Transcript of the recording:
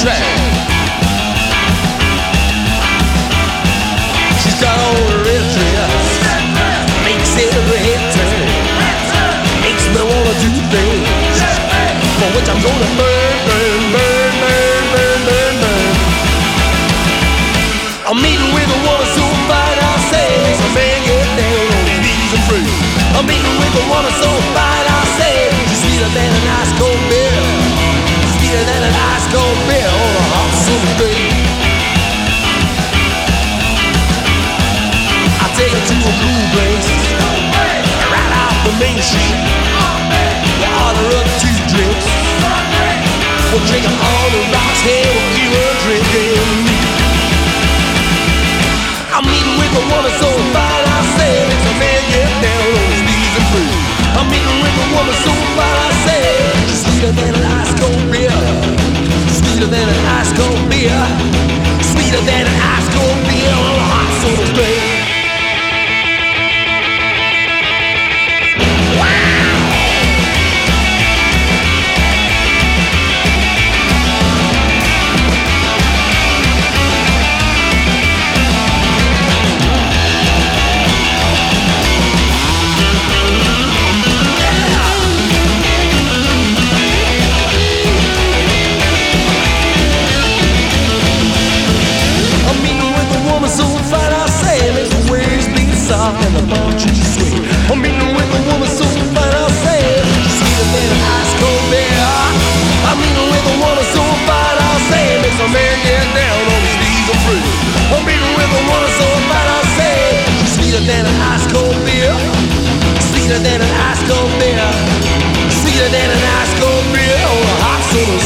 track. She's got all the red dress, makes every head turn, makes me wanna do things for which I'm gonna burn, burn, burn, burn, burn, burn, burn. I'm meeting with a woman so fine, I say, makes a man get down on his knees and pray. I'm meeting with a woman so fine, I say, she's sweeter than an ice cold beer, sweeter than an ice cold beer on a hot summer day. I take her to a cool place, right off the main street. We order up 2 drinks, we're drinking on the rocks, hey, we'll keep her drinking. I'm meeting with a woman so fine, I say, makes a man get down on his knees and pray. I'm meeting with a woman so fine, I say, she's sweeter than an ice cold beer, sweeter than an ice cold beer, sweeter than an ice cold beer on a hot summer's day. And the bunches swing. I'm meeting with a woman so fine, I'll say, she's sweeter than an ice cold beer. I'm meeting with a woman so fine, I'll say, makes a man get down on his knees and pray. I'm meeting with a woman so fine, I'll say, she's sweeter than an ice cold beer, sweeter than an ice cold beer, sweeter than an ice cold beer on a hot summer's